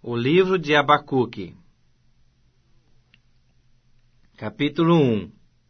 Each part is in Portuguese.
O livro de Abacuque. Capítulo 1.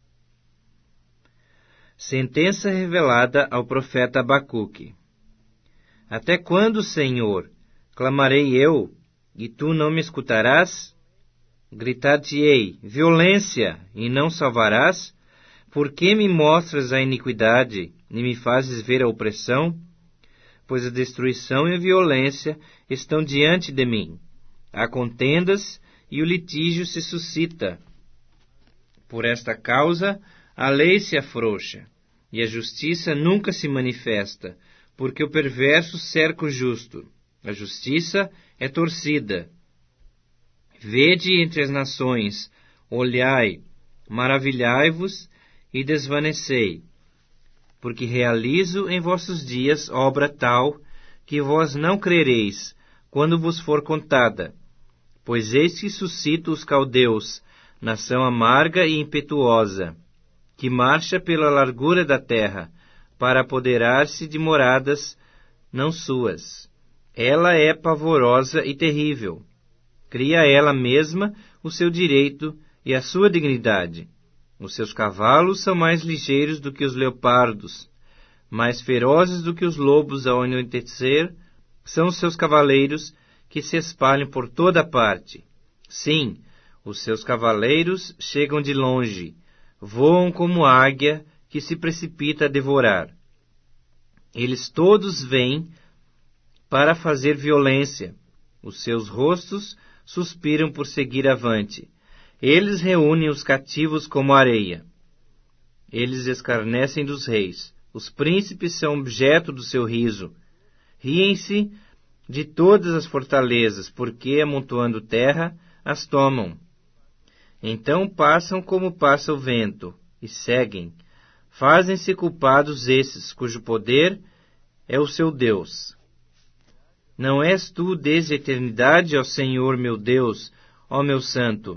Sentença revelada ao profeta Abacuque. Até quando, Senhor, clamarei eu, e tu não me escutarás? Gritar-te-ei, violência, e não salvarás? Por que me mostras a iniquidade, e me fazes ver a opressão? Pois a destruição e a violência estão diante de mim. Há contendas, e o litígio se suscita. Por esta causa, a lei se afrouxa, e a justiça nunca se manifesta, porque o perverso cerca o justo. A justiça é torcida. Vede entre as nações, olhai, maravilhai-vos e desvanecei, porque realizo em vossos dias obra tal, que vós não crereis, quando vos for contada. Pois eis que suscito os caldeus, nação amarga e impetuosa, que marcha pela largura da terra, para apoderar-se de moradas não suas. Ela é pavorosa e terrível. Cria ela mesma o seu direito e a sua dignidade. Os seus cavalos são mais ligeiros do que os leopardos, mais ferozes do que os lobos ao anoitecer, são os seus cavaleiros que se espalham por toda parte. Sim, os seus cavaleiros chegam de longe, voam como águia que se precipita a devorar. Eles todos vêm para fazer violência. Os seus rostos suspiram por seguir avante. Eles reúnem os cativos como areia. Eles escarnecem dos reis. Os príncipes são objeto do seu riso. Riem-se de todas as fortalezas, porque, amontoando terra, as tomam. Então passam como passa o vento, e seguem. Fazem-se culpados esses, cujo poder é o seu Deus. Não és tu desde a eternidade, ó Senhor meu Deus, ó meu Santo?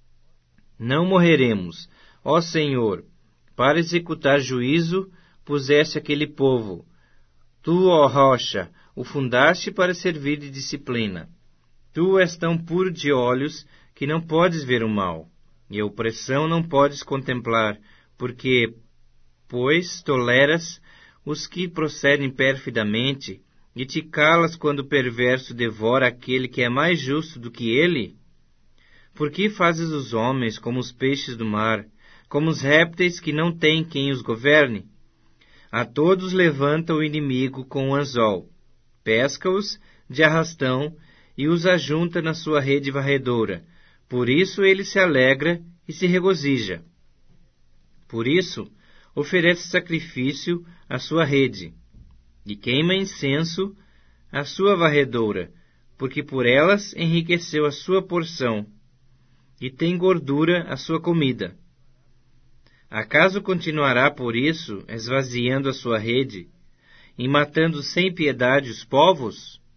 Não morreremos, ó Senhor, para executar juízo puseste aquele povo. Tu, ó rocha, o fundaste para servir de disciplina. Tu és tão puro de olhos que não podes ver o mal, e a opressão não podes contemplar, porque, pois, toleras os que procedem perfidamente, e te calas quando o perverso devora aquele que é mais justo do que ele? Por que fazes os homens como os peixes do mar, como os répteis que não têm quem os governe? A todos levanta o inimigo com um anzol, pesca-os de arrastão e os ajunta na sua rede varredora. Por isso ele se alegra e se regozija. Por isso oferece sacrifício à sua rede, e queima incenso à sua varredora, porque por elas enriqueceu a sua porção, e tem gordura a sua comida. Acaso continuará por isso, esvaziando a sua rede, e matando sem piedade os povos?